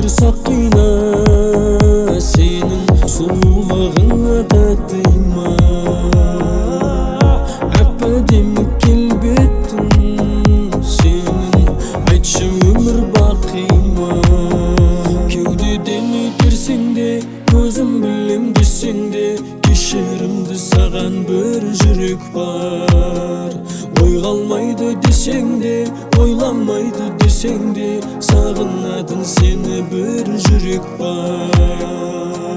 тұрсақ қина, сенің сұлулығыңа татыма. Әп-әдемі келбетің сенің, айтшы өмір бақи ма? Кеудеден өтерсең де, көзім білем десең де, кешірімді саған бір жүрек бар. Ой қалмайды десең де, ойламайды десең де, сағынатын сені бір жүрек бар.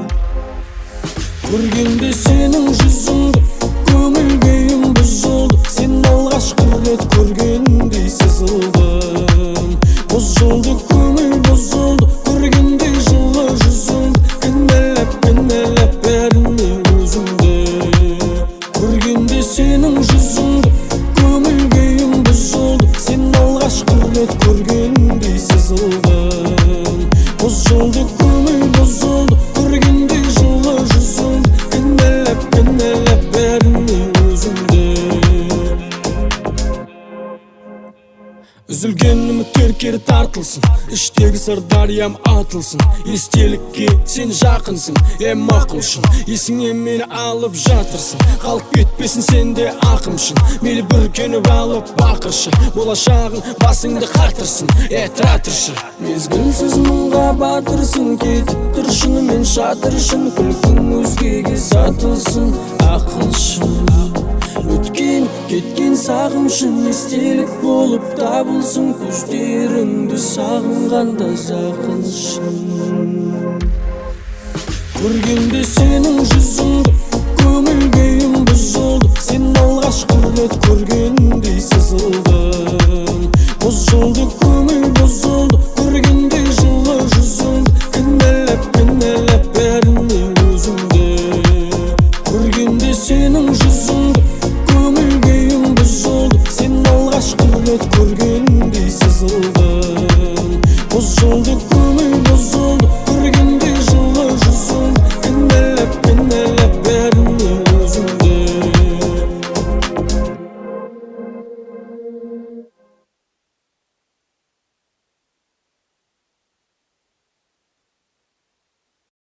Көргенде сенің жүзіңді, көңіл күйім бұзылды. Сен алғашқы рет көргендей сызылдым. Бұзылды көңіл бұзылды, көргенде жылы жүзіңді. Кінәлап бәріне өзімді. Көргенде сенің жүзіңді, көңіл күйім бұзылды. Сен алғашқы рет көргендей сызылдым. Бұзылды көңіл бұзылды, көргенде жылы жүзіңді. Кінәлап бәріне өзімді. Үзілген үміттер кері тартылсын, іштегі сыр дариям атылсын. Естелікке сен жақынсың, мақұлшын, есіңе мені алып жатырсың. Қалып кетпесін сенде ақымшын, мейлі бүркеніп алып бақыршы. Болашағың басыңды қатырсын, тұра тұршы. Мезгілсіз мұңға батырсың, кетіп тұр шынымен шатыршын. Күлкің өзгеге сатылсын, ақылшын. Өткен, кеткен сағымшын, естелік болып табылсын. Көздеріңді сағынғанда жақыншын. Көргенде сенің жүзіңді, көңіл күйім бұзылды. Сен алғашқы рет көргендей сызылдым. Бұзылды